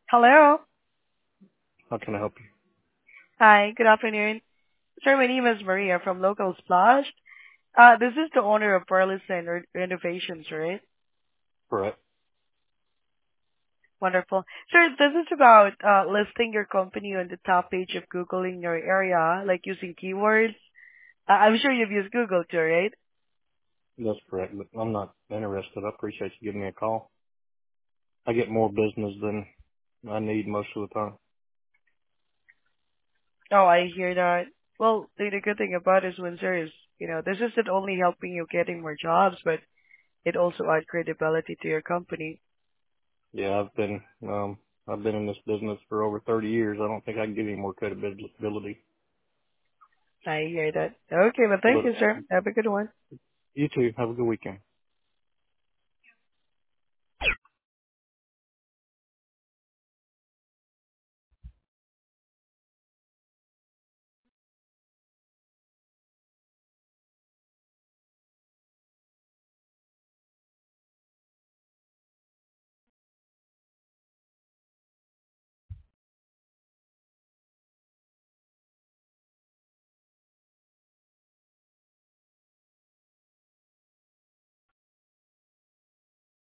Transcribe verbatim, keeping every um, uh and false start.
Hello. How can I help you? Hi, good afternoon. Sir, my name is Maria from Local Splash. Uh, this is the owner of Burleson Re- Renovations, right? Correct. Wonderful. Sir, this is about uh, listing your company on the top page of Google in your area, like using keywords. Uh, I'm sure you've used Google too, right? That's correct, but I'm not interested. I appreciate you giving me a call. I get more business than I need most of the time. Oh, I hear that. Well, the, the good thing about this one, sir, is, you know, this isn't only helping you getting more jobs, but it also adds credibility to your company. Yeah, I've been um I've been in this business for over thirty years. I don't think I can give any more credibility. I hear that. Okay, well, thank But you, sir. Have a good one. you too. Have a good weekend.